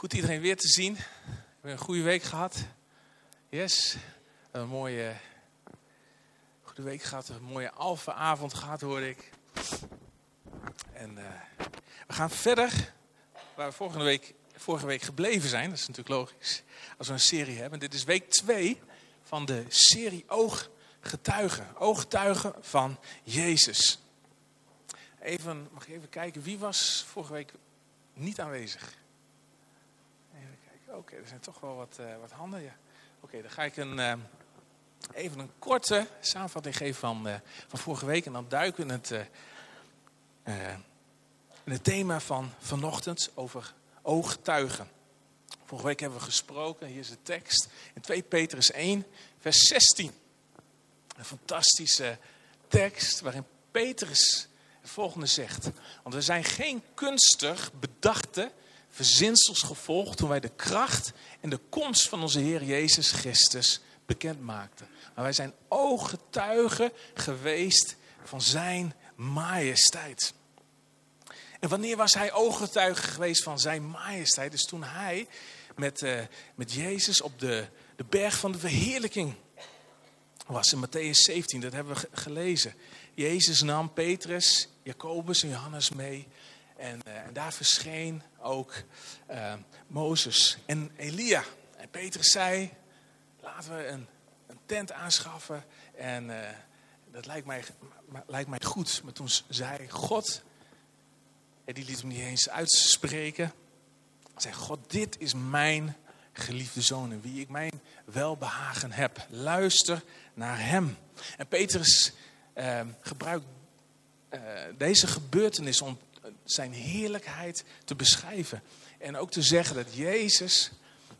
Goed iedereen weer te zien. We hebben een goede week gehad. Yes. Een mooie goede week gehad. Een mooie alfa-avond gehad, hoorde ik. En we gaan verder waar we vorige week gebleven zijn. Dat is natuurlijk logisch als we een serie hebben. Dit is week 2 van de serie Ooggetuigen. Ooggetuigen van Jezus. Mag je even kijken, wie was vorige week niet aanwezig? Even kijken. Oké, er zijn toch wel wat handen. Ja. Oké, dan ga ik even een korte samenvatting geven van vorige week. En dan duiken we in het thema van vanochtend over ooggetuigen. Vorige week hebben we gesproken, hier is de tekst, in 2 Petrus 1, vers 16. Een fantastische tekst waarin Petrus het volgende zegt. Want we zijn geen kunstig bedachte verzinsels gevolgd toen wij de kracht en de komst van onze Heer Jezus Christus bekend maakten. Maar wij zijn ooggetuigen geweest van zijn majesteit. En wanneer was hij ooggetuige geweest van zijn majesteit? Dus toen hij met Jezus op de berg van de verheerlijking was in Mattheüs 17. Dat hebben we gelezen. Jezus nam Petrus, Jacobus en Johannes mee. En daar verscheen ook Mozes en Elia. En Petrus zei, laten we een tent aanschaffen. En dat lijkt mij goed. Maar toen zei God, en die liet hem niet eens uitspreken. Zei God, dit is mijn geliefde zoon in wie ik mijn welbehagen heb. Luister naar hem. En Petrus gebruikt deze gebeurtenis om zijn heerlijkheid te beschrijven. En ook te zeggen dat Jezus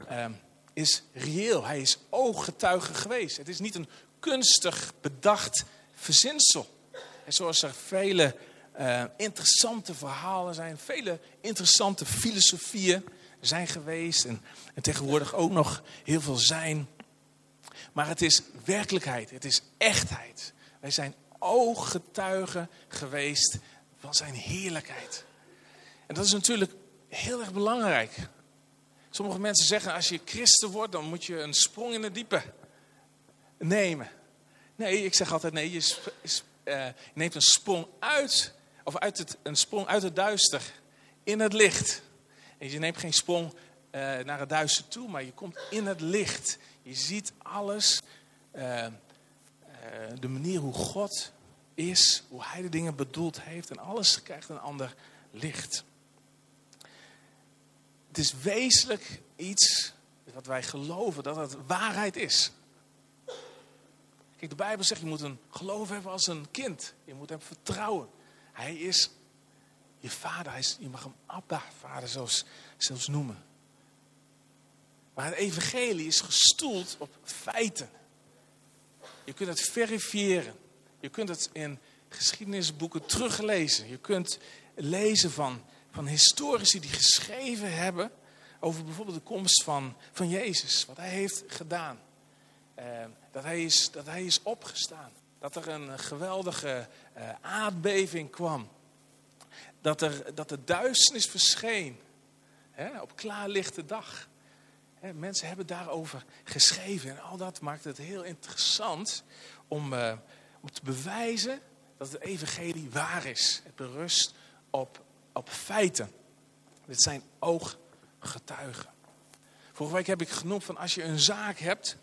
is reëel. Hij is ooggetuige geweest. Het is niet een kunstig bedacht verzinsel. En zoals er vele interessante verhalen zijn. Vele interessante filosofieën zijn geweest. En tegenwoordig ook nog heel veel zijn. Maar het is werkelijkheid. Het is echtheid. Wij zijn ooggetuigen geweest van zijn heerlijkheid. En dat is natuurlijk heel erg belangrijk. Sommige mensen zeggen, als je christen wordt, dan moet je een sprong in het diepe nemen. Nee, ik zeg altijd, nee, je neemt een sprong een sprong uit het duister in het licht. En je neemt geen sprong naar het duister toe, maar je komt in het licht. Je ziet alles, de manier hoe God is, hoe hij de dingen bedoeld heeft. En alles krijgt een ander licht. Het is wezenlijk iets wat wij geloven dat het waarheid is. Kijk, de Bijbel zegt, je moet een geloof hebben als een kind. Je moet hem vertrouwen. Hij is je vader. Je mag hem Abba, vader zelfs noemen. Maar het evangelie is gestoeld op feiten. Je kunt het verifiëren. Je kunt het in geschiedenisboeken teruglezen. Je kunt lezen van historici die geschreven hebben over bijvoorbeeld de komst van Jezus. Wat hij heeft gedaan. Dat hij is opgestaan. Dat er een geweldige aardbeving kwam. Dat de duisternis verscheen. Op klaarlichte dag. Mensen hebben daarover geschreven. En al dat maakt het heel interessant om te bewijzen dat het evangelie waar is. Het berust op feiten. Dit zijn ooggetuigen. Vorige week heb ik genoemd van als je een zaak hebt.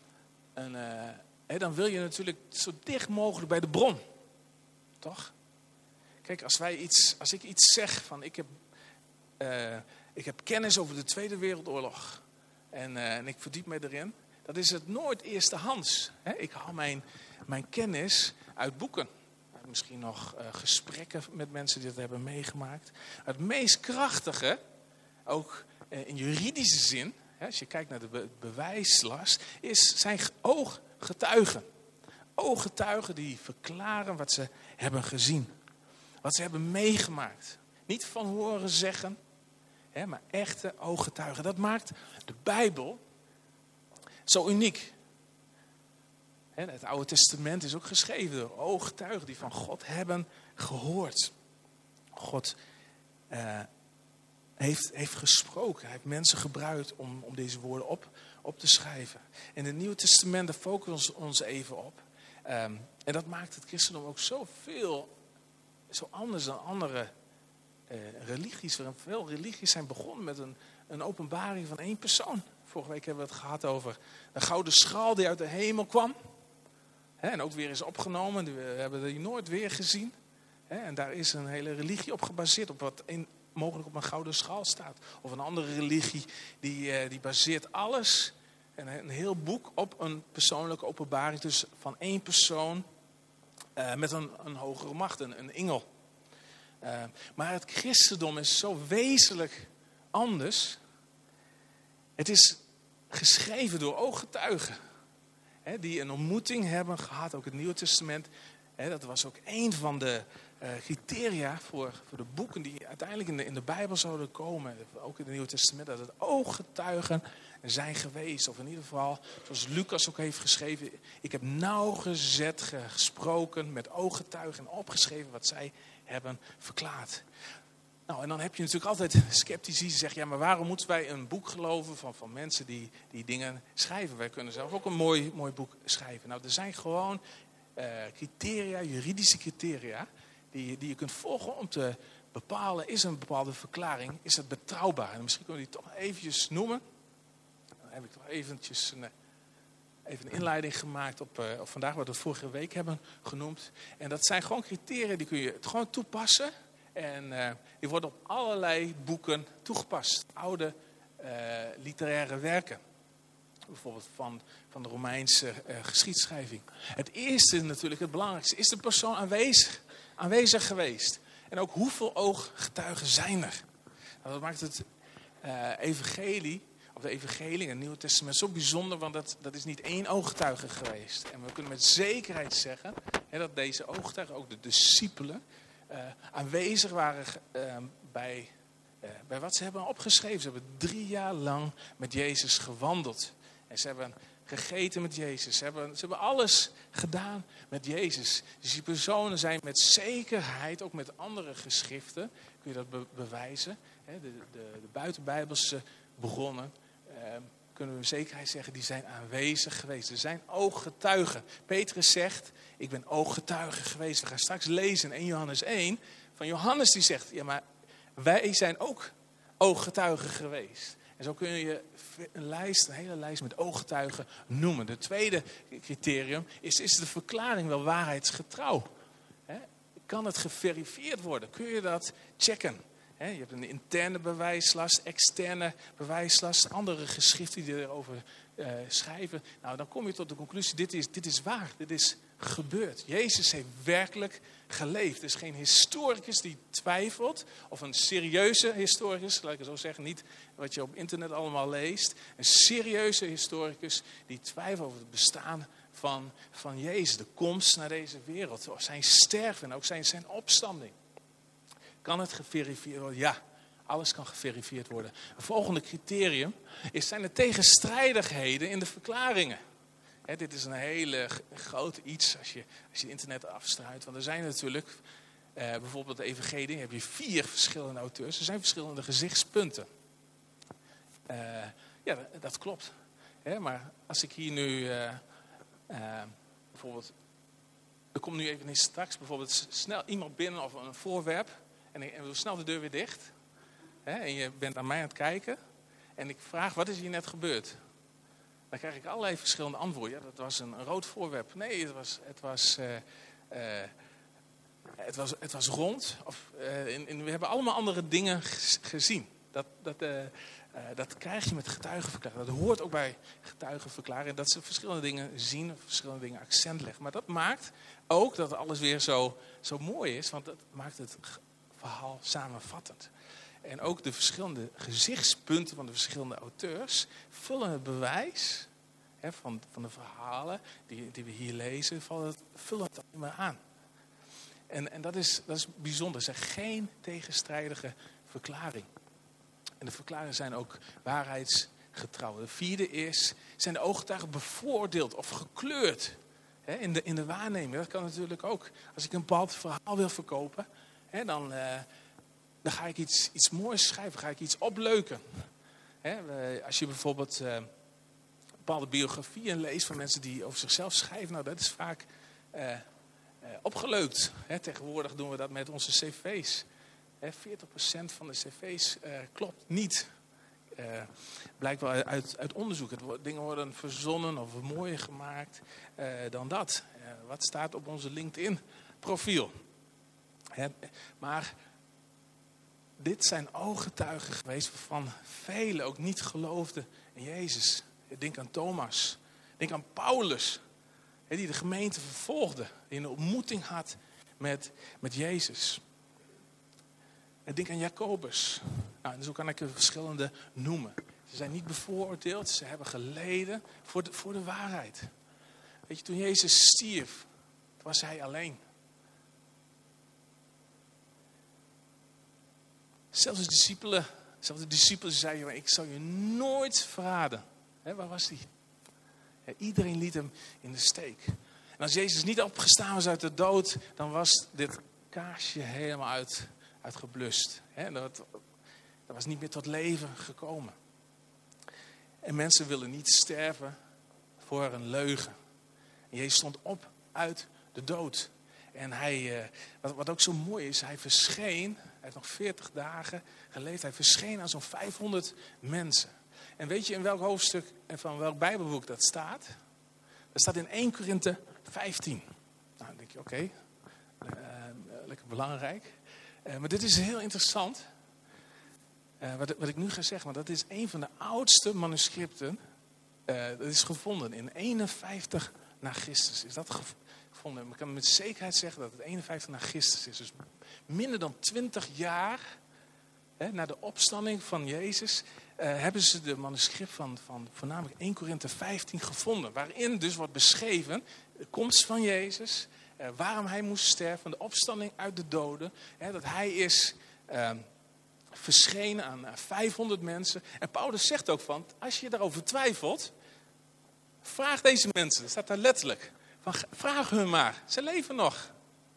Dan wil je natuurlijk zo dicht mogelijk bij de bron. Toch? Kijk, als ik iets zeg van ik heb kennis over de Tweede Wereldoorlog. En ik verdiep me erin. Dat is het nooit eerstehands. Ik haal mijn kennis uit boeken. Misschien nog gesprekken met mensen die dat hebben meegemaakt. Het meest krachtige, ook in juridische zin, als je kijkt naar de bewijslast, zijn ooggetuigen. Ooggetuigen die verklaren wat ze hebben gezien. Wat ze hebben meegemaakt. Niet van horen zeggen, maar echte ooggetuigen. Dat maakt de Bijbel zo uniek. Het Oude Testament is ook geschreven door ooggetuigen die van God hebben gehoord. God heeft gesproken. Hij heeft mensen gebruikt om deze woorden op te schrijven. In het Nieuwe Testament, daar focussen we ons even op. En dat maakt het christendom ook zo anders dan andere religies. Veel religies zijn begonnen met een openbaring van één persoon. Vorige week hebben we het gehad over een gouden schaal die uit de hemel kwam. En ook weer is opgenomen. We hebben die nooit weer gezien. En daar is een hele religie op gebaseerd. Op wat mogelijk op een gouden schaal staat. Of een andere religie die baseert alles. En een heel boek op een persoonlijke openbaring. Dus van één persoon met een hogere macht. Een engel. Maar het christendom is zo wezenlijk anders. Het is geschreven door ooggetuigen. Die een ontmoeting hebben gehad. Ook het Nieuwe Testament. Dat was ook één van de criteria voor de boeken die uiteindelijk in de Bijbel zouden komen. Ook in het Nieuwe Testament. Dat het ooggetuigen zijn geweest. Of in ieder geval, zoals Lucas ook heeft geschreven. Ik heb nauwgezet gesproken met ooggetuigen. En opgeschreven wat zij hebben verklaard. Nou, en dan heb je natuurlijk altijd sceptici die zeggen, ja, maar waarom moeten wij een boek geloven van mensen die dingen schrijven? Wij kunnen zelf ook een mooi boek schrijven. Nou, er zijn gewoon criteria, juridische criteria, die je kunt volgen om te bepalen, is een bepaalde verklaring, is het betrouwbaar? En misschien kunnen we die toch eventjes noemen. Dan heb ik toch eventjes even een inleiding gemaakt op vandaag, wat we vorige week hebben genoemd. En dat zijn gewoon criteria, die kun je gewoon toepassen. En die worden op allerlei boeken toegepast. Oude literaire werken. Bijvoorbeeld van de Romeinse geschiedschrijving. Het eerste natuurlijk, het belangrijkste, is de persoon aanwezig geweest. En ook hoeveel ooggetuigen zijn er? Nou, dat maakt het evangelie, of de evangelie in het Nieuwe Testament zo bijzonder, want dat is niet één ooggetuige geweest. En we kunnen met zekerheid zeggen dat deze ooggetuigen, ook de discipelen, aanwezig waren bij wat ze hebben opgeschreven. Ze hebben 3 jaar lang met Jezus gewandeld. En ze hebben gegeten met Jezus. Ze hebben alles gedaan met Jezus. Dus die personen zijn met zekerheid, ook met andere geschriften, kun je dat bewijzen. De buitenbijbelse bronnen, kunnen we met zekerheid zeggen, die zijn aanwezig geweest. Er zijn ooggetuigen. Petrus zegt, ik ben ooggetuige geweest. We gaan straks lezen in 1 Johannes 1 van Johannes die zegt, ja, maar wij zijn ook ooggetuigen geweest. En zo kun je een hele lijst met ooggetuigen noemen. De tweede criterium is de verklaring wel waarheidsgetrouw? Kan het geverifieerd worden? Kun je dat checken? Je hebt een interne bewijslast, externe bewijslast, andere geschriften die erover schrijven. Nou, dan kom je tot de conclusie, dit is waar, dit is gebeurd. Jezus heeft werkelijk geleefd. Er is geen historicus die twijfelt, of een serieuze historicus, laat ik het zo zeggen, niet wat je op internet allemaal leest. Een serieuze historicus die twijfelt over het bestaan van Jezus, de komst naar deze wereld, zijn sterven en ook zijn opstanding. Kan het geverifieerd worden? Ja, alles kan geverifieerd worden. Het volgende criterium zijn er tegenstrijdigheden in de verklaringen. Dit is een hele groot iets als je het internet afstruint. Want er zijn natuurlijk, bijvoorbeeld de evangelie, heb je 4 verschillende auteurs. Er zijn verschillende gezichtspunten. Ja, dat klopt. Maar als ik hier nu bijvoorbeeld, er komt nu even straks bijvoorbeeld snel iemand binnen of een voorwerp. En we doen snel de deur weer dicht. En je bent naar mij aan het kijken. En ik vraag, wat is hier net gebeurd? Dan krijg ik allerlei verschillende antwoorden. Ja, dat was een rood voorwerp. Nee, het was rond. We hebben allemaal andere dingen gezien. Dat krijg je met getuigenverklaring. Dat hoort ook bij getuigenverklaring. Dat ze verschillende dingen zien, verschillende dingen accent leggen. Maar dat maakt ook dat alles weer zo mooi is. Want dat maakt het verhaal samenvattend. En ook de verschillende gezichtspunten van de verschillende auteurs vullen het bewijs van de verhalen die we hier lezen, vullen het alleen maar aan. En dat is bijzonder. Er zijn geen tegenstrijdige verklaring. En de verklaringen zijn ook waarheidsgetrouw. De vierde zijn de ooggetuigen bevoordeeld of gekleurd in de waarneming. Dat kan natuurlijk ook. Als ik een bepaald verhaal wil verkopen, dan dan ga ik iets moois schrijven, ga ik iets opleuken. Als je bijvoorbeeld bepaalde biografieën leest van mensen die over zichzelf schrijven, nou dat is vaak opgeleukt. Tegenwoordig doen we dat met onze cv's. 40% van de cv's klopt niet. Blijkt wel uit onderzoek. Dingen worden verzonnen of mooier gemaakt dan dat. Wat staat op onze LinkedIn profiel? Maar dit zijn ooggetuigen geweest waarvan velen ook niet geloofden in Jezus. Denk aan Thomas. Denk aan Paulus. Die de gemeente vervolgde. Die een ontmoeting had met Jezus. Denk aan Jacobus. Nou, en zo kan ik er verschillende noemen. Ze zijn niet bevooroordeeld. Ze hebben geleden voor de waarheid. Weet je, toen Jezus stierf, was hij alleen. Zelfs de discipelen zeiden, ik zal je nooit verraden. Waar was hij? Iedereen liet hem in de steek. En als Jezus niet opgestaan was uit de dood, dan was dit kaarsje helemaal uitgeblust. Dat was niet meer tot leven gekomen. En mensen willen niet sterven voor een leugen. En Jezus stond op uit de dood. En hij, wat ook zo mooi is, hij verscheen, hij heeft nog 40 dagen geleefd, hij verscheen aan zo'n 500 mensen. En weet je in welk hoofdstuk en van welk Bijbelboek dat staat? Dat staat in 1 Korinthe 15. Nou, dan denk je, oké, lekker belangrijk. Maar dit is heel interessant, wat ik nu ga zeggen. Want dat is een van de oudste manuscripten. Dat is gevonden in 51 na Christus. Is dat gevonden? Ik kan met zekerheid zeggen dat het 51 na Christus is. Dus minder dan 20 jaar na de opstanding van Jezus hebben ze de manuscript van voornamelijk 1 Korinthe 15 gevonden. Waarin dus wordt beschreven de komst van Jezus, waarom hij moest sterven, de opstanding uit de doden. Dat hij is verschenen aan 500 mensen. En Paulus zegt ook van, als je daarover twijfelt, vraag deze mensen. Dat staat daar letterlijk. Vraag hun maar, ze leven nog.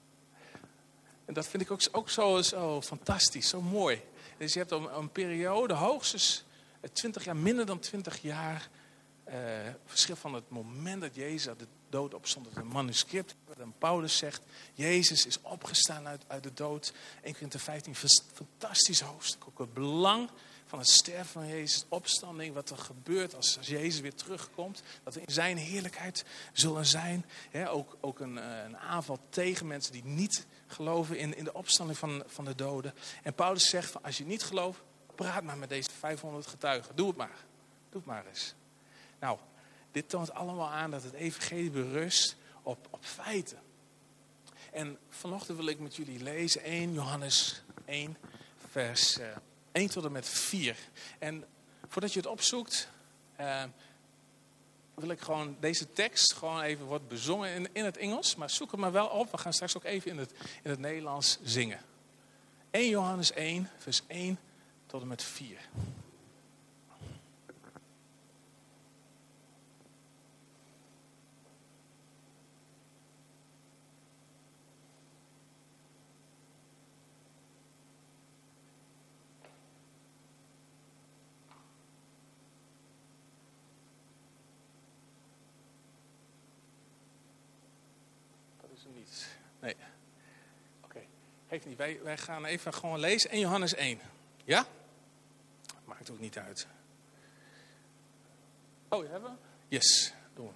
En dat vind ik ook zo fantastisch, zo mooi. Dus je hebt een periode, hoogstens 20 jaar, minder dan 20 jaar, verschil van het moment dat Jezus uit de dood opstond. Het manuscript, en Paulus zegt, Jezus is opgestaan uit de dood. 1 Korinthe 15, fantastisch hoofdstuk. Ook het belang van het sterven van Jezus, opstanding, wat er gebeurt als Jezus weer terugkomt. Dat we in zijn heerlijkheid zullen zijn. Ook een aanval tegen mensen die niet geloven in de opstanding van de doden. En Paulus zegt, van, als je niet gelooft, praat maar met deze 500 getuigen. Doe het maar. Doe het maar eens. Nou, dit toont allemaal aan dat het evangelie berust op feiten. En vanochtend wil ik met jullie lezen 1 Johannes 1 vers 1 tot en met 4. En voordat je het opzoekt, wil ik gewoon deze tekst gewoon even wordt bezongen in het Engels. Maar zoek het maar wel op. We gaan straks ook even in het Nederlands zingen. 1 Johannes 1 vers 1 tot en met 4. Niet. Nee. Oké. Geeft niet. Wij gaan even gewoon lezen. 1 Johannes 1. Ja? Maakt ook niet uit. Oh, je hebben we? Yes. Doen we.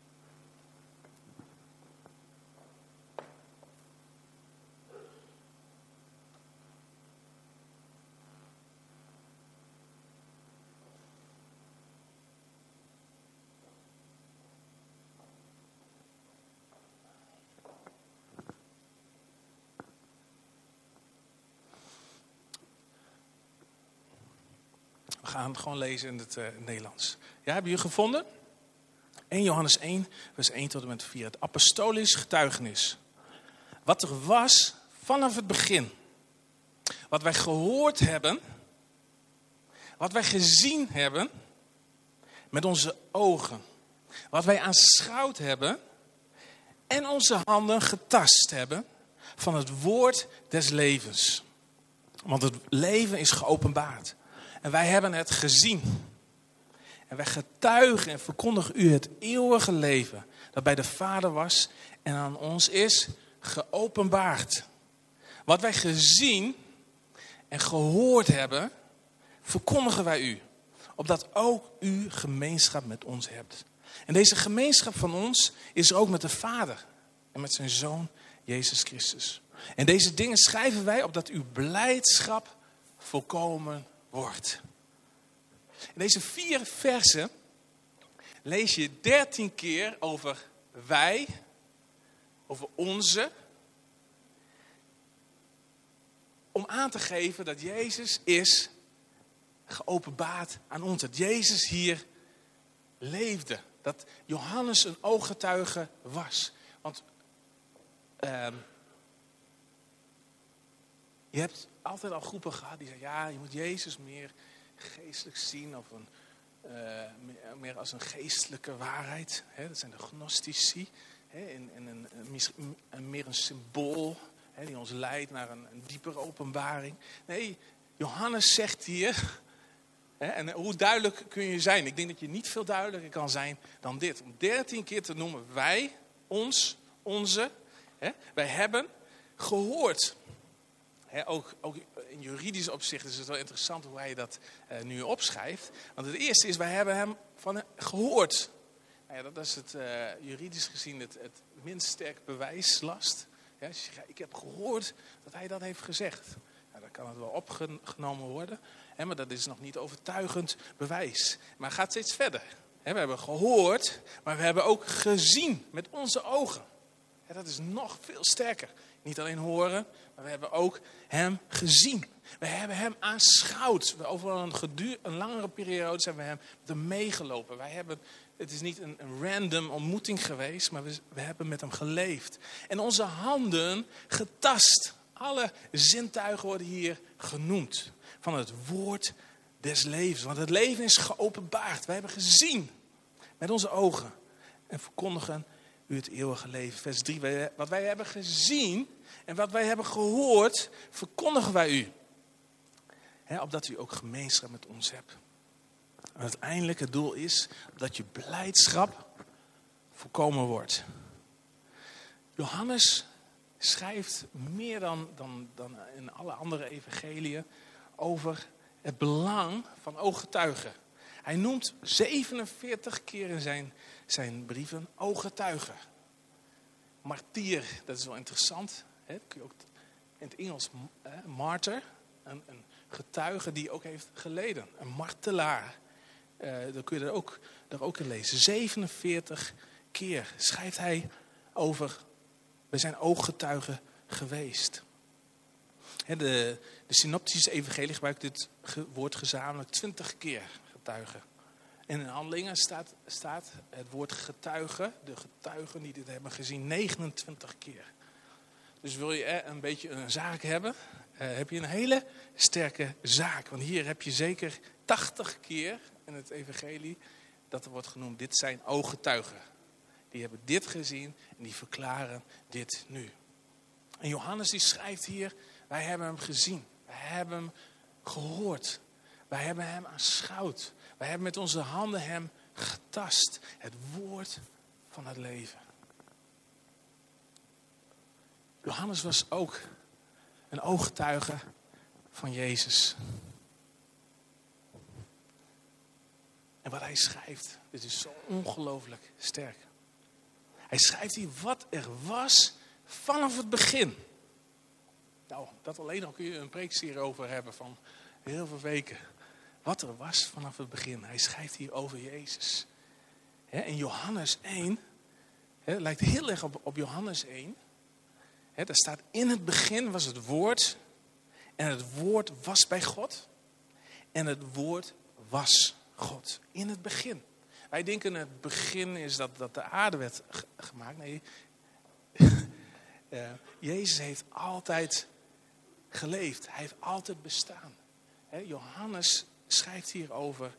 We gaan het gewoon lezen in het Nederlands. Ja, hebben jullie gevonden? 1 Johannes 1, vers 1 tot en met 4. Het apostolisch getuigenis. Wat er was vanaf het begin. Wat wij gehoord hebben. Wat wij gezien hebben. Met onze ogen. Wat wij aanschouwd hebben. En onze handen getast hebben. Van het woord des levens. Want het leven is geopenbaard. En wij hebben het gezien. En wij getuigen en verkondigen u het eeuwige leven dat bij de Vader was en aan ons is geopenbaard. Wat wij gezien en gehoord hebben, verkondigen wij u. Opdat ook u gemeenschap met ons hebt. En deze gemeenschap van ons is er ook met de Vader en met zijn Zoon Jezus Christus. En deze dingen schrijven wij opdat uw blijdschap volkomen wordt. In deze 4 versen lees je 13 keer over wij, over onze. Om aan te geven dat Jezus is geopenbaard aan ons. Dat Jezus hier leefde. Dat Johannes een ooggetuige was. Want je hebt altijd al groepen gehad die zeggen, ja, je moet Jezus meer geestelijk zien. Of meer als een geestelijke waarheid. Hè? Dat zijn de gnostici. Hè? En meer een symbool. Hè? Die ons leidt naar een diepere openbaring. Nee, Johannes zegt hier. Hè? En hoe duidelijk kun je zijn? Ik denk dat je niet veel duidelijker kan zijn dan dit. Om 13 keer te noemen wij, ons, onze. Hè? Wij hebben gehoord. He, ook in juridisch opzicht is het wel interessant hoe hij dat nu opschrijft. Want het eerste is, wij hebben hem van gehoord. Nou ja, dat is het juridisch gezien het minst sterk bewijslast. Ja, als je zegt, ik heb gehoord dat hij dat heeft gezegd. Nou, dan kan het wel opgenomen worden. Hè, maar dat is nog niet overtuigend bewijs. Maar het gaat steeds verder. Hè, we hebben gehoord, maar we hebben ook gezien met onze ogen. Ja, dat is nog veel sterker. Niet alleen horen, maar we hebben ook hem gezien. We hebben hem aanschouwd. Over een langere periode zijn we met hem meegelopen. Het is niet een random ontmoeting geweest, maar we hebben met hem geleefd. En onze handen getast. Alle zintuigen worden hier genoemd. Van het woord des levens. Want het leven is geopenbaard. Wij hebben gezien met onze ogen. En verkondigen u het eeuwige leven. Vers 3. Wat wij hebben gezien en wat wij hebben gehoord, verkondigen wij u. Opdat u ook gemeenschap met ons hebt. En uiteindelijk het doel is dat je blijdschap volkomen wordt. Johannes schrijft meer dan in alle andere evangeliën over het belang van ooggetuigen. Hij noemt 47 keer in zijn brieven ooggetuigen. Martier, dat is wel interessant. Dat kun je ook in het Engels martyr, een getuige die ook heeft geleden. Een martelaar. Dat kun je daar ook in lezen. 47 keer schrijft hij over, we zijn ooggetuigen geweest. De synoptische evangelie gebruikt dit woord gezamenlijk 20 keer, getuigen. En in Handelingen staat het woord getuigen, de getuigen die dit hebben gezien, 29 keer. Dus wil je een beetje een zaak hebben, heb je een hele sterke zaak. Want hier heb je zeker 80 keer in het evangelie dat er wordt genoemd, dit zijn ooggetuigen. Die hebben dit gezien en die verklaren dit nu. En Johannes die schrijft hier, wij hebben hem gezien. Wij hebben hem gehoord. Wij hebben hem aanschouwd. Wij hebben met onze handen hem getast. Het woord van het leven. Johannes was ook een ooggetuige van Jezus. En wat hij schrijft, dit is zo ongelooflijk sterk. Hij schrijft hier wat er was vanaf het begin. Nou, dat alleen al kun je een preekserie over hebben van heel veel weken. Wat er was vanaf het begin. Hij schrijft hier over Jezus. In Johannes 1, het lijkt heel erg op Johannes 1. Daar staat, in het begin was het woord. En het woord was bij God. En het woord was God. In het begin. Wij denken het begin is dat de aarde werd gemaakt. Nee, Jezus heeft altijd geleefd. Hij heeft altijd bestaan. Johannes schrijft hierover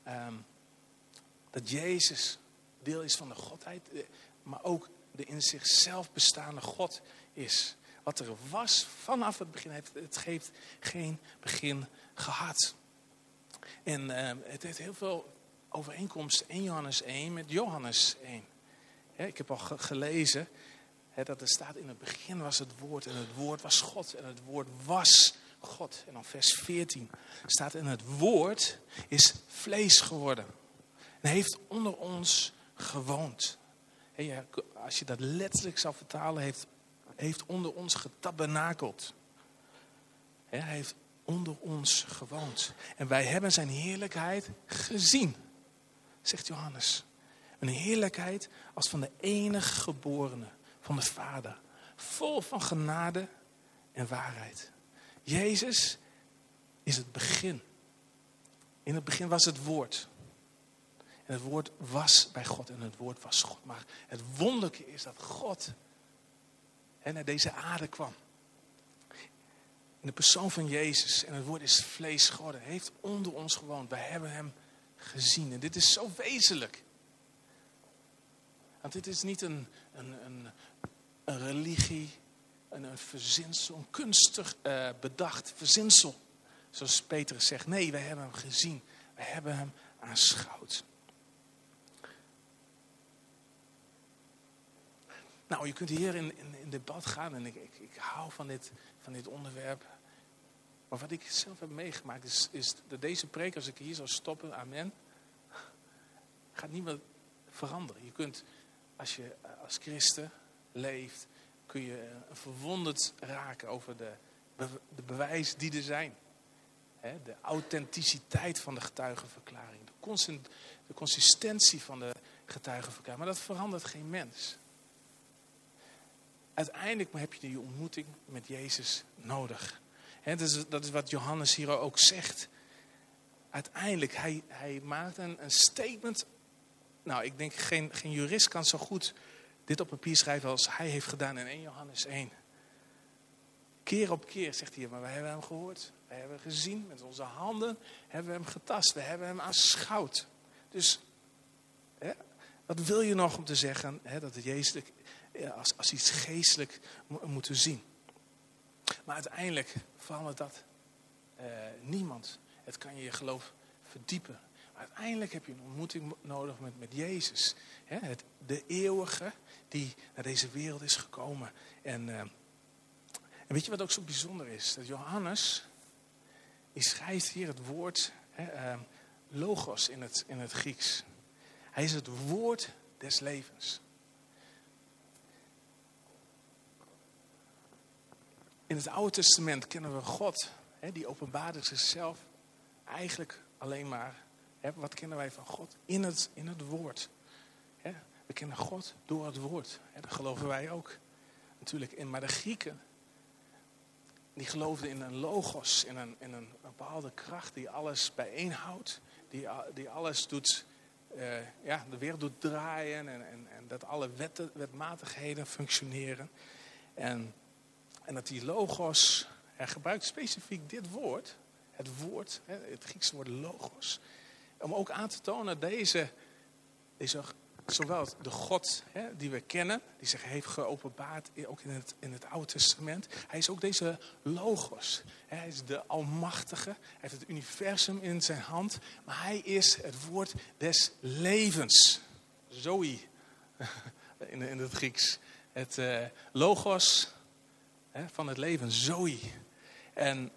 dat Jezus deel is van de Godheid. Maar ook de in zichzelf bestaande God is. Wat er was vanaf het begin, het heeft geen begin gehad. En het heeft heel veel overeenkomsten 1 Johannes 1 met Johannes 1. Ik heb al gelezen dat er staat: in het begin was het woord en het woord was God en het woord was God. En dan vers 14 staat: en het woord is vlees geworden en heeft onder ons gewoond. Als je dat letterlijk zou vertalen, heeft onder ons getabernakeld. Hij heeft onder ons gewoond. En wij hebben zijn heerlijkheid gezien, zegt Johannes. Een heerlijkheid als van de enige geborene van de Vader. Vol van genade en waarheid. Jezus is het begin. In het begin was het woord. En het woord was bij God en het woord was God. Maar het wonderlijke is dat God naar deze aarde kwam. In de persoon van Jezus. En het woord is vlees geworden. Hij heeft onder ons gewoond. Wij hebben hem gezien. En dit is zo wezenlijk. Want dit is niet een religie, een verzinsel, een kunstig bedacht verzinsel. Zoals Petrus zegt. Nee, wij hebben hem gezien. Wij hebben hem aanschouwd. Nou, je kunt hier in debat gaan en ik hou van dit onderwerp. Maar wat ik zelf heb meegemaakt is dat deze preek, als ik hier zou stoppen, amen, gaat niet meer veranderen. Je kunt, als je als christen leeft, kun je verwonderd raken over de bewijzen die er zijn. De authenticiteit van de getuigenverklaring. De consistentie van de getuigenverklaring. Maar dat verandert geen mens. Uiteindelijk heb je die ontmoeting met Jezus nodig. Dat is wat Johannes hier ook zegt. Uiteindelijk, hij maakt een statement. Nou, ik denk geen jurist kan zo goed dit op papier schrijven als hij heeft gedaan in 1 Johannes 1. Keer op keer zegt hij, maar wij hebben hem gehoord. Wij hebben hem gezien, met onze handen hebben we hem getast. We hebben hem aanschouwd. Dus, wat wil je nog om te zeggen dat het Jezus als iets geestelijk moeten zien. Maar uiteindelijk verandert dat niemand. Het kan je geloof verdiepen. Maar uiteindelijk heb je een ontmoeting nodig met Jezus. De eeuwige die naar deze wereld is gekomen. En weet je wat ook zo bijzonder is? Dat Johannes, die schrijft hier het woord logos in het Grieks. Hij is het woord des levens. In het Oude Testament kennen we God. Die openbaarde zichzelf eigenlijk alleen maar. Wat kennen wij van God? In het woord. We kennen God door het woord. Dat geloven wij ook natuurlijk in. Maar de Grieken, die geloofden in een logos. In een bepaalde kracht die alles bijeenhoudt. Die alles doet, de wereld doet draaien. En dat alle wetmatigheden functioneren. En dat die logos, hij gebruikt specifiek dit woord. Het woord, het Griekse woord logos. Om ook aan te tonen deze zowel de God die we kennen, die zich heeft geopenbaard, ook in het Oude Testament. Hij is ook deze logos. Hij is de Almachtige. Hij heeft het universum in zijn hand. Maar hij is het woord des levens. Zoe in het Grieks. Het logos van het leven, Zoe. En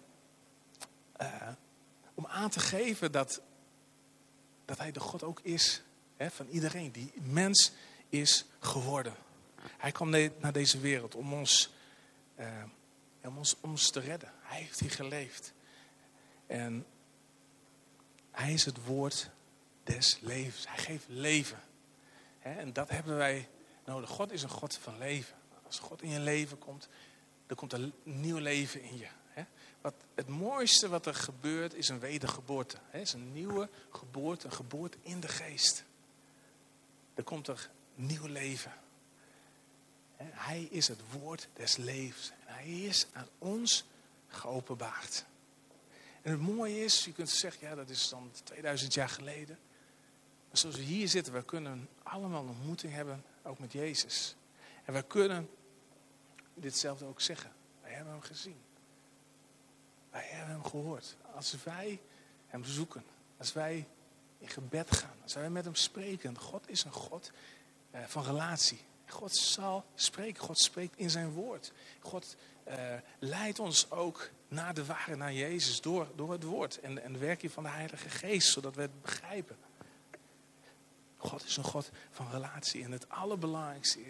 om aan te geven dat hij de God ook is van iedereen die mens is geworden. Hij kwam naar deze wereld om ons te redden. Hij heeft hier geleefd. En hij is het woord des levens. Hij geeft leven. En dat hebben wij nodig. God is een God van leven. Als God in je leven komt, dan komt er nieuw leven in je. Het mooiste wat er gebeurt is een wedergeboorte. Het is een nieuwe geboorte, een geboorte in de geest. Dan komt er nieuw leven. Hij is het woord des levens. En hij is aan ons geopenbaard. En het mooie is, je kunt zeggen, ja, dat is dan 2000 jaar geleden. Maar zoals we hier zitten, we kunnen allemaal een ontmoeting hebben, ook met Jezus. En we kunnen ditzelfde ook zeggen. Wij hebben hem gezien. Wij hebben hem gehoord. Als wij hem zoeken, als wij in gebed gaan, als wij met hem spreken. God is een God van relatie. God zal spreken. God spreekt in zijn woord. God leidt ons ook naar de waarheid, naar Jezus, door het woord. En de werking van de Heilige Geest, zodat we het begrijpen. God is een God van relatie. En het allerbelangrijkste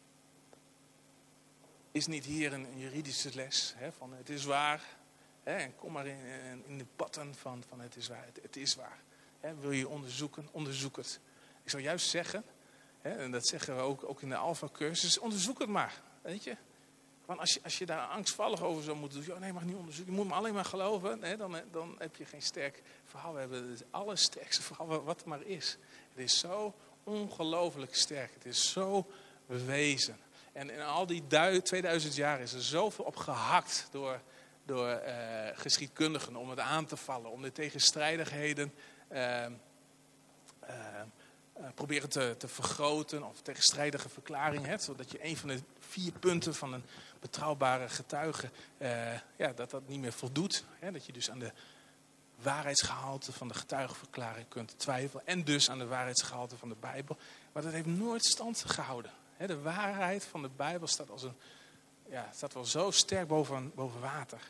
is niet hier een juridische les. Hè, van het is waar. Hè, en kom maar in de patten van het is waar. Het is waar. Hè, wil je onderzoeken? Onderzoek het. Ik zou juist zeggen, hè, en dat zeggen we ook in de Alpha-cursus, onderzoek het maar. Weet je? Want als je daar angstvallig over zou moeten doen, nee, mag niet onderzoeken, je moet me alleen maar geloven, hè, dan heb je geen sterk verhaal. We hebben het allersterkste verhaal wat er maar is. Het is zo ongelooflijk sterk. Het is zo bewezen. En in al die 2000 jaar is er zoveel op gehakt door geschiedkundigen om het aan te vallen, om de tegenstrijdigheden proberen te vergroten of tegenstrijdige verklaringen, zodat je een van de 4 punten van een betrouwbare getuige, dat niet meer voldoet. Hè, dat je dus aan de waarheidsgehalte van de getuigenverklaring kunt twijfelen en dus aan de waarheidsgehalte van de Bijbel. Maar dat heeft nooit stand gehouden. Hè, de waarheid van de Bijbel staat wel zo sterk boven water.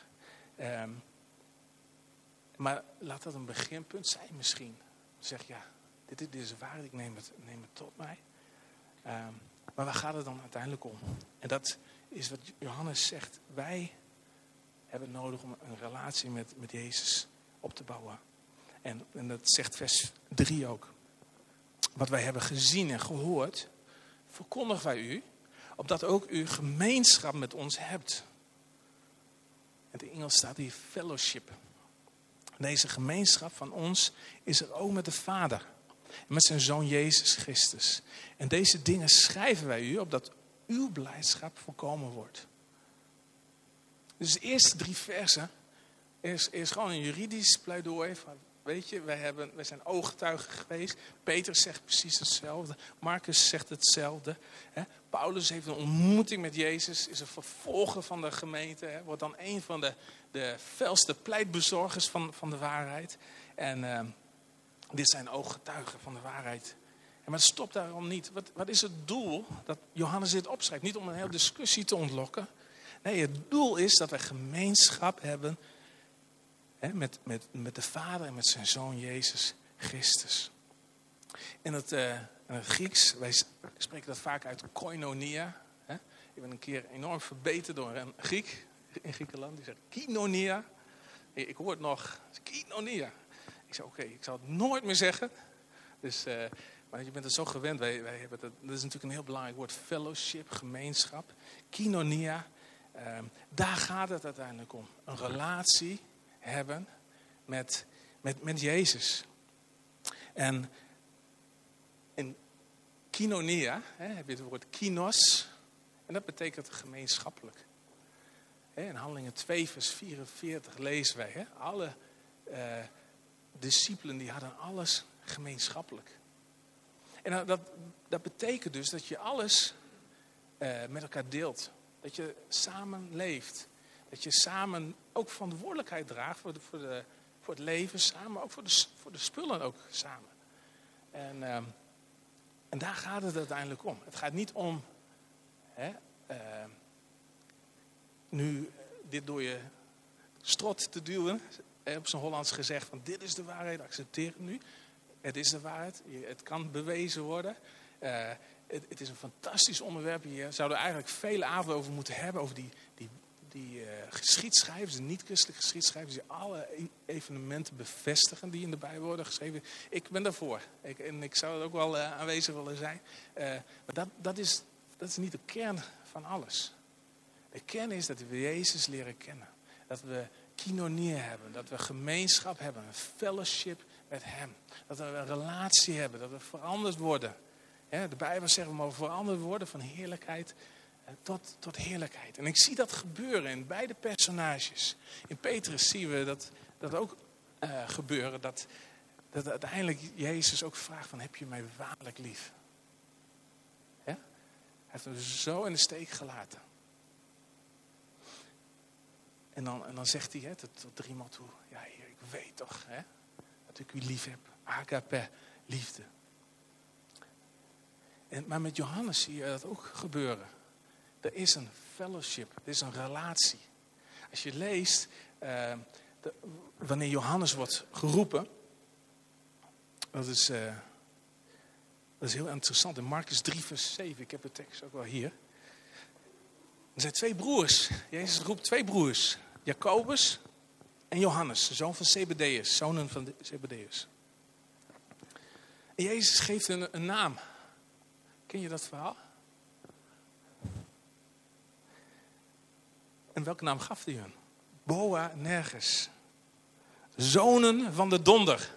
Maar laat dat een beginpunt zijn misschien. Zeg dit is waarheid, ik neem het tot mij. Maar waar gaat het dan uiteindelijk om? En dat is wat Johannes zegt. Wij hebben nodig om een relatie met Jezus op te bouwen. En dat zegt vers 3 ook. Wat wij hebben gezien en gehoord, verkondigen wij u, opdat ook u gemeenschap met ons hebt. In het Engels staat hier fellowship. Deze gemeenschap van ons is er ook met de Vader. En met zijn Zoon Jezus Christus. En deze dingen schrijven wij u, opdat uw blijdschap volkomen wordt. Dus de eerste 3 versen is gewoon een juridisch pleidooi. Van, weet je, wij zijn ooggetuigen geweest. Petrus zegt precies hetzelfde. Marcus zegt hetzelfde. Hè. Paulus heeft een ontmoeting met Jezus. Is een vervolger van de gemeente. Hè. Wordt dan een van de felste pleitbezorgers van de waarheid. En dit zijn ooggetuigen van de waarheid. Maar het stopt daarom niet. Wat is het doel dat Johannes dit opschrijft? Niet om een hele discussie te ontlokken. Nee, het doel is dat wij gemeenschap hebben met de Vader en met zijn Zoon Jezus Christus. In het Grieks, wij spreken dat vaak uit koinonia. Ik ben een keer enorm verbeten door een Griek in Griekenland. Die zegt kinonia. Ik hoor het nog, kinonia. Ik zei oké, ik zal het nooit meer zeggen. Dus, maar je bent het zo gewend. Wij hebben dat is natuurlijk een heel belangrijk woord. Fellowship, gemeenschap, kinonia. Daar gaat het uiteindelijk om. Een relatie hebben met Jezus. En in kinonia heb je het woord kinos. En dat betekent gemeenschappelijk. In Handelingen 2 vers 44 lezen wij. Alle discipelen die hadden alles gemeenschappelijk. En dat betekent dus dat je alles met elkaar deelt. Dat je samen leeft. Dat je samen ook verantwoordelijkheid draagt voor het leven samen. Maar ook voor de spullen ook samen. En daar gaat het uiteindelijk om. Het gaat niet om nu dit door je strot te duwen. Op zijn Hollands gezegd van dit is de waarheid, accepteer het nu. Het is de waarheid, het kan bewezen worden. Het is een fantastisch onderwerp. Hier zouden we eigenlijk vele avonden over moeten hebben. Over die geschiedschrijvers, de niet-christelijke geschiedschrijvers. Die alle evenementen bevestigen die in de Bijbel worden geschreven. Ik ben daarvoor. Ik zou er ook wel aanwezig willen zijn. Maar dat is niet de kern van alles. De kern is dat we Jezus leren kennen. Dat we kinonie hebben. Dat we gemeenschap hebben. Een fellowship met hem. Dat we een relatie hebben. Dat we veranderd worden. De Bijbel zegt we mogen veranderd worden van heerlijkheid tot heerlijkheid. En ik zie dat gebeuren in beide personages. In Petrus zien we dat ook gebeuren. Dat uiteindelijk Jezus ook vraagt van heb je mij waarlijk lief? Ja? Hij heeft hem zo in de steek gelaten. En dan zegt hij tot er iemand toe, ja Heer, ik weet toch dat ik u lief heb. Agape, liefde. Maar met Johannes zie je dat ook gebeuren. Er is een fellowship, er is een relatie. Als je leest, wanneer Johannes wordt geroepen, dat is heel interessant. In Markus 3 vers 7, ik heb de tekst ook wel hier. Er zijn 2 broers. Jezus roept 2 broers. Jacobus en Johannes, de zoon van Zebedeus, zonen van Zebedeus. En Jezus geeft een naam. Ken je dat verhaal? En welke naam gaf hij hun? Boanerges. Zonen van de donder.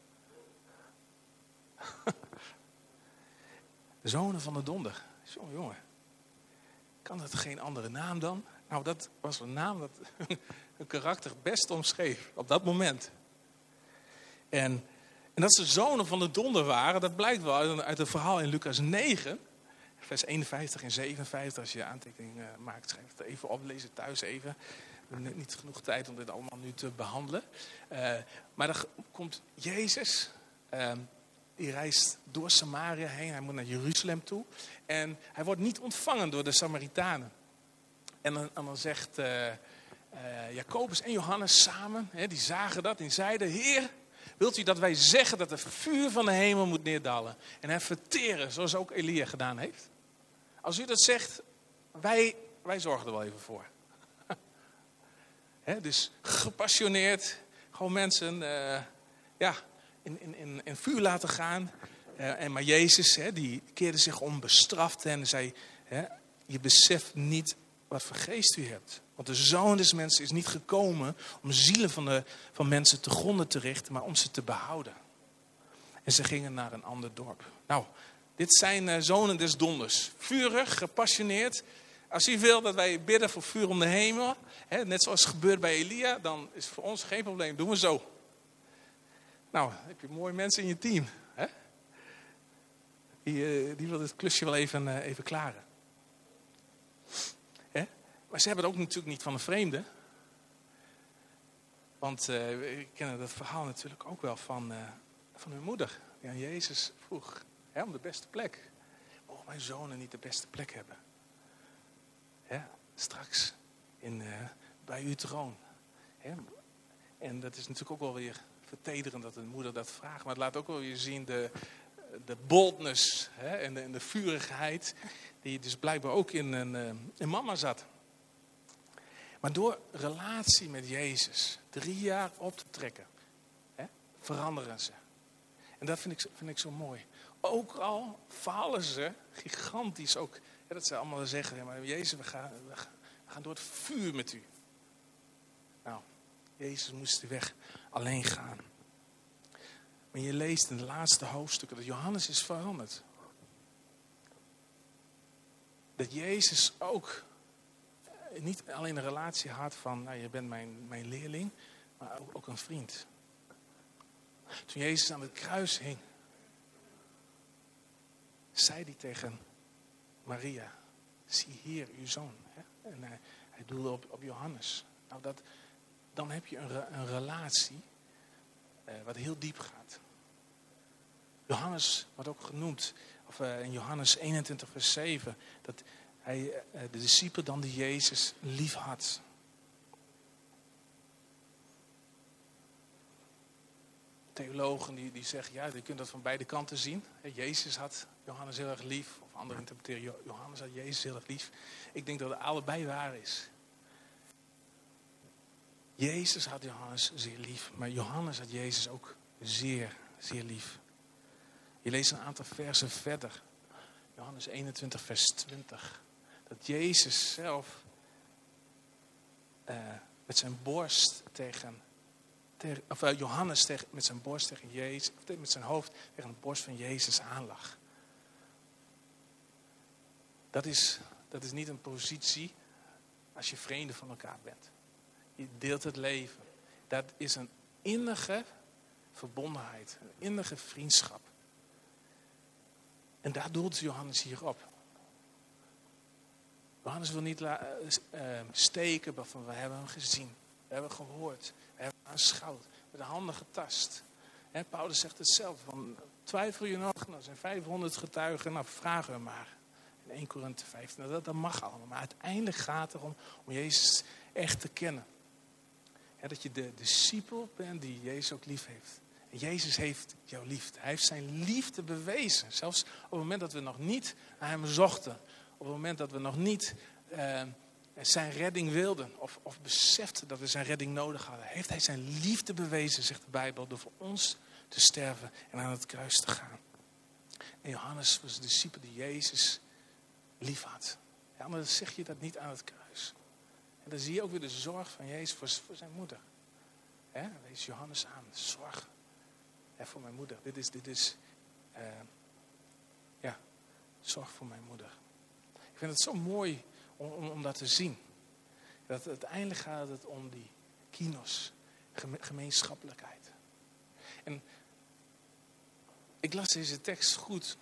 Zonen van de donder. Jongen. Kan dat geen andere naam dan? Nou, dat was een naam dat een karakter best omschreef op dat moment. En dat ze zonen van de donder waren, dat blijkt wel uit het verhaal in Lucas 9, vers 51 en 57. Als je aantekeningen maakt, schrijf het even op, lees het thuis even. We hebben niet genoeg tijd om dit allemaal nu te behandelen. Maar dan komt Jezus, die reist door Samaria heen, hij moet naar Jeruzalem toe. En hij wordt niet ontvangen door de Samaritanen. En dan zegt Jacobus en Johannes samen, die zagen dat en zeiden, Heer, wilt u dat wij zeggen dat er vuur van de hemel moet neerdalen en hen verteren, zoals ook Elia gedaan heeft? Als u dat zegt, wij zorgen er wel even voor. Dus gepassioneerd, gewoon mensen in vuur laten gaan. Maar Jezus, die keerde zich om, bestrafte en zei, je beseft niet wat voor geest u hebt. Want de Zoon des Mensen is niet gekomen om zielen van mensen te gronden te richten, maar om ze te behouden. En ze gingen naar een ander dorp. Nou, dit zijn zonen des donders. Vurig, gepassioneerd. Als u wil dat wij bidden voor vuur om de hemel, net zoals gebeurt bij Elia, dan is het voor ons geen probleem. Doen we zo. Nou, dan heb je mooie mensen in je team. Die wil dit klusje wel even klaren. Maar ze hebben het ook natuurlijk niet van een vreemde. Want we kennen dat verhaal natuurlijk ook wel van hun moeder. Die aan Jezus vroeg om de beste plek. Mogen mijn zonen niet de beste plek hebben? Straks bij uw troon. En dat is natuurlijk ook wel weer vertederend dat een moeder dat vraagt. Maar het laat ook wel weer zien de boldness en de vurigheid die dus blijkbaar ook in mama zat. Maar door relatie met Jezus 3 jaar op te trekken, veranderen ze. En dat vind ik zo mooi. Ook al falen ze gigantisch ook. Dat ze allemaal zeggen, maar Jezus, we gaan door het vuur met u. Nou, Jezus moest de weg alleen gaan. Maar je leest in de laatste hoofdstukken dat Johannes is veranderd. Dat Jezus ook niet alleen een relatie had van, nou, je bent mijn leerling, maar ook een vriend. Toen Jezus aan het kruis hing, zei hij tegen Maria, zie hier uw zoon. En hij doelde op Johannes. Nou, dan heb je een relatie wat heel diep gaat. Johannes wordt ook genoemd, of in Johannes 21 vers 7, dat hij de discipel dan die Jezus lief had. Theologen die zeggen, ja, je kunt dat van beide kanten zien. Jezus had Johannes heel erg lief, of anderen interpreteren, Johannes had Jezus heel erg lief. Ik denk dat het allebei waar is. Jezus had Johannes zeer lief, maar Johannes had Jezus ook zeer, zeer lief. Je leest een aantal versen verder. Johannes 21 vers 20. Dat Jezus zelf met zijn borst Johannes met zijn borst tegen Jezus, met zijn hoofd tegen de borst van Jezus aanlag. Dat is niet een positie als je vreemden van elkaar bent. Je deelt het leven. Dat is een innige verbondenheid, een innige vriendschap. En daar doelt Johannes hier op. Johannes wil niet steken, maar van we hebben hem gezien. We hebben gehoord. We hebben hem aanschouwd. Met de handen getast. Paulus zegt het zelf. Van, twijfel je nog? Nou, er zijn 500 getuigen. Nou, vragen we maar. In 1 Korinthe 15. Nou, dat mag allemaal. Maar uiteindelijk gaat het erom om Jezus echt te kennen. Dat je de discipel bent die Jezus ook lief heeft. En Jezus heeft jouw liefde. Hij heeft zijn liefde bewezen. Zelfs op het moment dat we nog niet naar hem zochten. Op het moment dat we nog niet zijn redding wilden. Of beseften dat we zijn redding nodig hadden. Heeft hij zijn liefde bewezen, zegt de Bijbel. Door voor ons te sterven en aan het kruis te gaan. En Johannes was de discipel die Jezus lief had. Ja, maar dan zeg je dat niet aan het kruis. En dan zie je ook weer de zorg van Jezus voor zijn moeder. Lees Johannes aan. Zorg voor mijn moeder. Dit is zorg voor mijn moeder. Ik vind het zo mooi om dat te zien. Dat uiteindelijk gaat het om die kinos, gemeenschappelijkheid. En ik las deze tekst goed.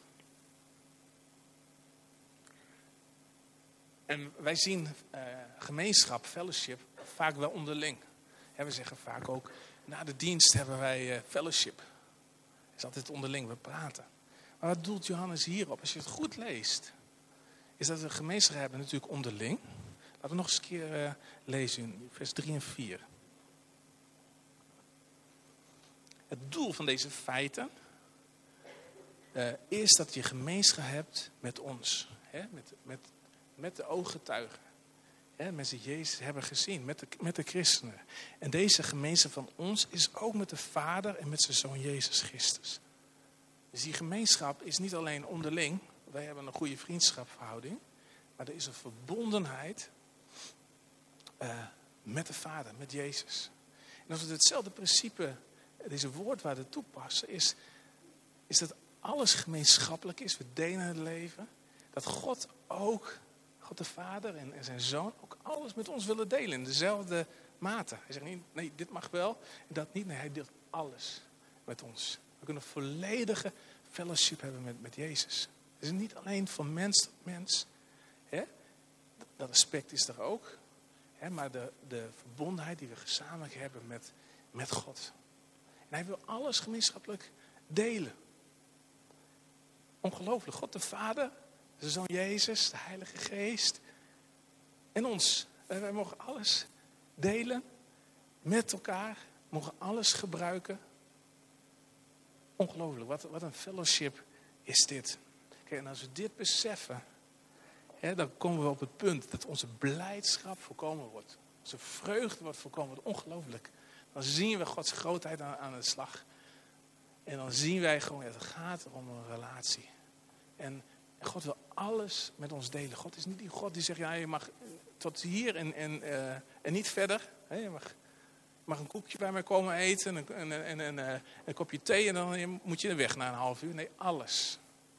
En wij zien gemeenschap, fellowship, vaak wel onderling. We zeggen vaak ook, na de dienst hebben wij fellowship. Het is altijd onderling, we praten. Maar wat doelt Johannes hierop? Als je het goed leest, is dat we gemeenschap hebben natuurlijk onderling. Laten we nog eens een keer lezen in vers 3 en 4. Het doel van deze feiten is dat je gemeenschap hebt met ons. Met de ooggetuigen. Mensen die Jezus hebben gezien, met de christenen. En deze gemeenschap van ons is ook met de Vader en met zijn Zoon Jezus Christus. Dus die gemeenschap is niet alleen onderling. Wij hebben een goede vriendschapsverhouding. Maar er is een verbondenheid met de Vader, met Jezus. En als we hetzelfde principe, deze woordwaarde toepassen, is dat alles gemeenschappelijk is. We delen het leven. Dat God ook, God de Vader en zijn Zoon, ook alles met ons willen delen in dezelfde mate. Hij zegt niet, nee, dit mag wel en dat niet. Nee, hij deelt alles met ons. We kunnen een volledige fellowship hebben met Jezus. Het is niet alleen van mens tot mens. Dat aspect is er ook. Maar de verbondenheid die we gezamenlijk hebben met God. En hij wil alles gemeenschappelijk delen. Ongelooflijk. God de Vader, zijn Zoon Jezus, de Heilige Geest en ons. Wij mogen alles delen met elkaar. Mogen alles gebruiken. Ongelooflijk. Wat een fellowship is dit. Kijk, en als we dit beseffen, dan komen we op het punt dat onze blijdschap voorkomen wordt. Onze vreugde wordt voorkomen wordt. Ongelooflijk. Dan zien we Gods grootheid aan de slag. En dan zien wij gewoon, het gaat om een relatie. En God wil alles met ons delen. God is niet die God die zegt, ja, je mag tot hier en niet verder. Je mag een koekje bij mij komen eten en een kopje thee en dan moet je er weg na een half uur. Nee, alles.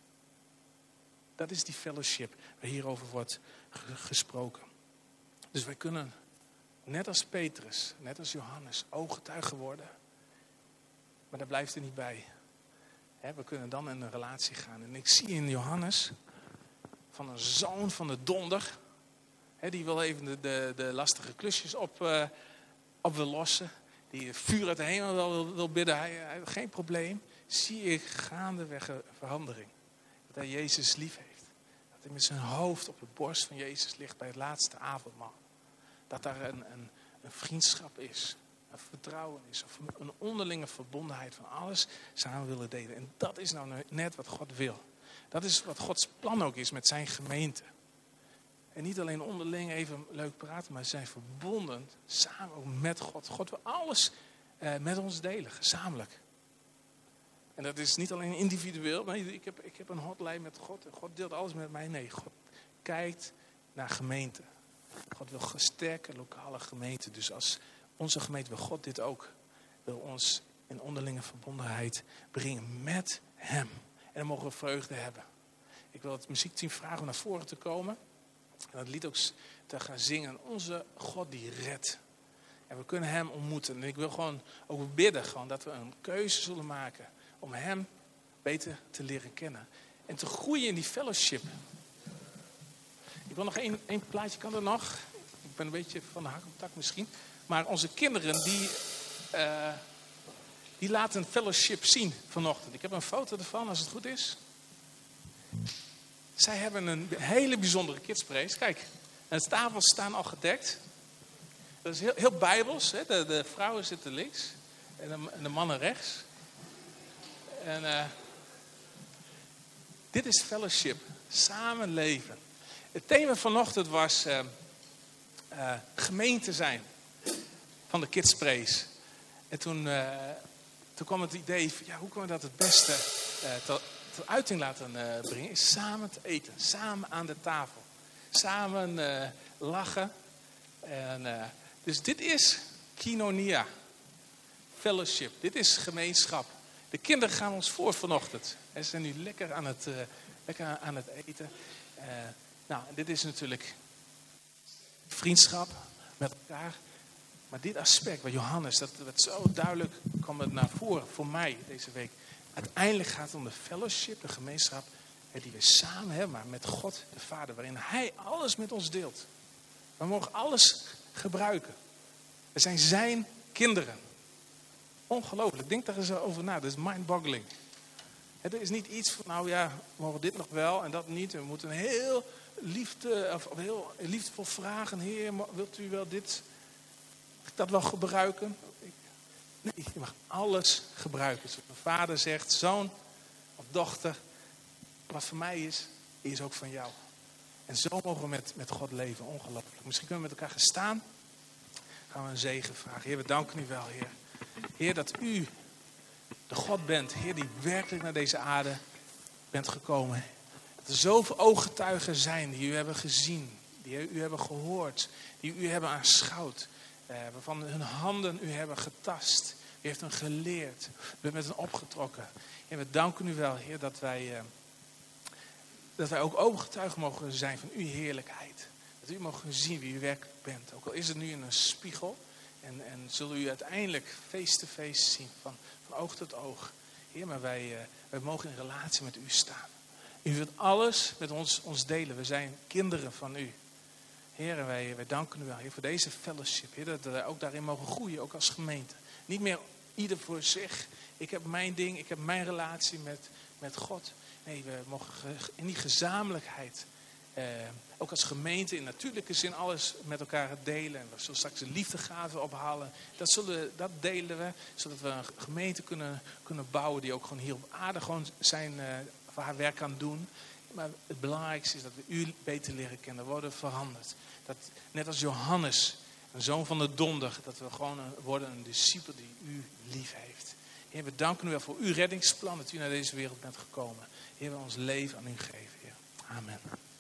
Dat is die fellowship waar hierover wordt gesproken. Dus wij kunnen, net als Petrus, net als Johannes, ooggetuigen worden. Maar daar blijft er niet bij. We kunnen dan in een relatie gaan. En ik zie in Johannes van een zoon van de donder. Die wil even de lastige klusjes op wil lossen. Die vuur uit de hemel wil bidden. Hij heeft geen probleem. Zie ik gaandeweg een verandering. Dat hij Jezus lief heeft. Dat hij met zijn hoofd op de borst van Jezus ligt bij het laatste avondmaal. Dat daar een vriendschap is. Een vertrouwen is. Of een onderlinge verbondenheid van alles samen willen delen. En dat is nou net wat God wil. Dat is wat Gods plan ook is met zijn gemeente. En niet alleen onderling even leuk praten, maar zijn verbonden samen ook met God. God wil alles met ons delen, gezamenlijk. En dat is niet alleen individueel. Nee, ik heb een hotline met God en God deelt alles met mij. Nee, God kijkt naar gemeente. God wil sterke lokale gemeente. Dus als onze gemeente wil God dit ook. Wil ons in onderlinge verbondenheid brengen met hem. En dan mogen we vreugde hebben. Ik wil het muziekteam vragen om naar voren te komen. En dat lied ook te gaan zingen. Onze God die redt. En we kunnen hem ontmoeten. En ik wil gewoon ook bidden gewoon, dat we een keuze zullen maken. Om hem beter te leren kennen. En te groeien in die fellowship. Ik wil nog één plaatje, kan er nog? Ik ben een beetje van de hak op de tak misschien. Maar onze kinderen, die laten een fellowship zien vanochtend. Ik heb een foto ervan, als het goed is. Zij hebben een hele bijzondere kidspraise. Kijk, en de tafels staan al gedekt. Dat is heel bijbels. Hè? De vrouwen zitten links en de mannen rechts. En dit is fellowship, samenleven. Het thema vanochtend was gemeente zijn van de kidspraise. En toen kwam het idee van, ja, hoe kunnen we dat het beste tot uiting laten brengen? Is samen te eten, samen aan de tafel, samen lachen. Dus dit is koinonia, fellowship, dit is gemeenschap. De kinderen gaan ons voor vanochtend. Ze zijn nu lekker aan het eten. Dit is natuurlijk vriendschap met elkaar. Maar dit aspect bij Johannes, dat zo duidelijk kwam het naar voren voor mij deze week. Uiteindelijk gaat het om de fellowship, de gemeenschap die we samen hebben, maar met God de Vader. Waarin Hij alles met ons deelt. We mogen alles gebruiken. We zijn zijn kinderen. Ongelooflijk. Denk daar eens over na. Dat is mind-boggling. Het is niet iets van, we mogen dit nog wel en dat niet. We moeten heel liefdevol vragen. Heer, wilt u wel dat wel gebruiken? Nee, je mag alles gebruiken. Zoals mijn vader zegt, zoon of dochter. Wat voor mij is ook van jou. En zo mogen we met God leven. Ongelooflijk. Misschien kunnen we met elkaar gaan staan. Gaan we een zegen vragen. Heer, we danken u wel, Heer. Heer, dat u de God bent. Heer, die werkelijk naar deze aarde bent gekomen. Dat er zoveel ooggetuigen zijn die u hebben gezien. Die u hebben gehoord. Die u hebben aanschouwd. Waarvan hun handen u hebben getast. U heeft hen geleerd. U bent met hen opgetrokken. Heer, we danken u wel, Heer, dat wij ook ooggetuigen mogen zijn van uw heerlijkheid. Dat u mogen zien wie u werkelijk bent. Ook al is het nu in een spiegel. En zullen u uiteindelijk face-to-face zien. Van oog tot oog. Heer, maar wij mogen in relatie met u staan. U wilt alles met ons delen. We zijn kinderen van u. Heer, en wij danken u wel, Heer, voor deze fellowship. Heer, dat wij ook daarin mogen groeien, ook als gemeente. Niet meer ieder voor zich. Ik heb mijn ding, ik heb mijn relatie met God. Nee, we mogen in die gezamenlijkheid, ook als gemeente in natuurlijke zin, alles met elkaar delen. En we zullen straks de liefdegaven ophalen. Dat delen we, zodat we een gemeente kunnen bouwen die ook gewoon hier op aarde gewoon zijn voor haar werk kan doen. Maar het belangrijkste is dat we u beter leren kennen, worden veranderd. Dat, net als Johannes, een zoon van de donder, dat we gewoon worden een discipel die u lief heeft. Heer, we danken u wel voor uw reddingsplan, dat u naar deze wereld bent gekomen. Heer, we ons leven aan u geven, Heer. Amen.